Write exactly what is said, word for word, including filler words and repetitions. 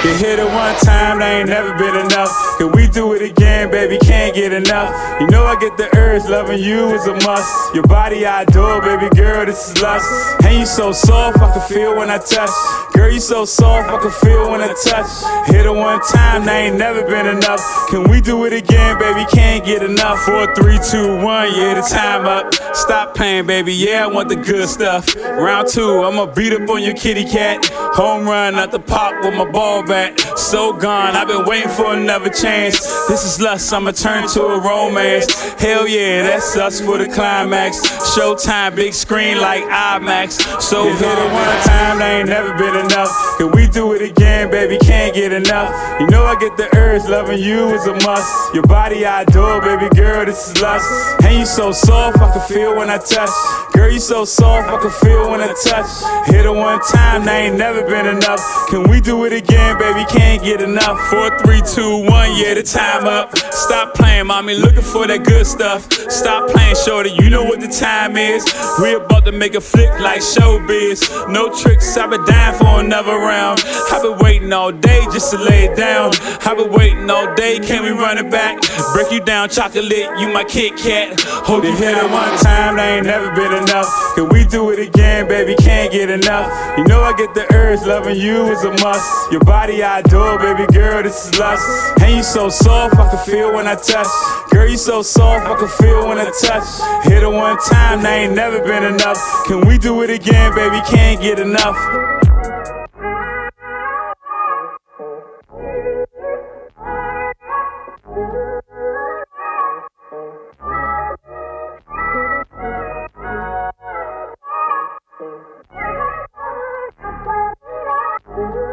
You hit it one time, they ain't never been enough. Can we do it again, baby, can't get enough. You know I get the urge, loving you is a must. Your body I adore, baby girl, this is lust. And you so soft, I can feel when I touch. Girl, you so soft, I can feel when I touch. Hit it one time, they ain't never been enough. Can we do it again, baby, can't get enough. Four, three, two, one, yeah, the time up. Stop playing, baby, yeah, I want the good stuff. Round two, I'ma beat up on your kitty cat. Home run, not the pop with my ball back. So gone, I've been waiting for another chance. This is lust, I'ma turn to a romance. Hell yeah, that's us for the climax. Showtime, big screen like IMAX. So hit it one time, they ain't never been enough. Can we do it again, baby, can't get enough. You know I get the urge, loving you is a must. Your body I adore, baby girl, this is lust. And you so soft, I can feel when I touch. Girl, you so soft, I can feel when I touch. Hit it one time, they ain't never been enough. Can we do it again, baby, can't get enough. Four, three, two, one, yeah, the time up. Stop playing, mommy, looking for that good stuff. Stop playing, shorty, you know what the time is. We about to make a flick like showbiz. No tricks, I've been dying for another round. I've been waiting all day just to lay it down. I've been waiting all day, can we run it back? Break you down, chocolate, you my Kit Kat. Hold you hit it one time, they ain't never been enough. Can we do it again, baby, can't get enough. You know I get the urge, loving you is a must. Your body I adore, baby girl, this is lust. And you so soft, I can feel when I touch. Girl, you so soft, I can feel when I touch. Hit it one time, they ain't never been enough. Can we do it again, baby, can't get enough. Thank you.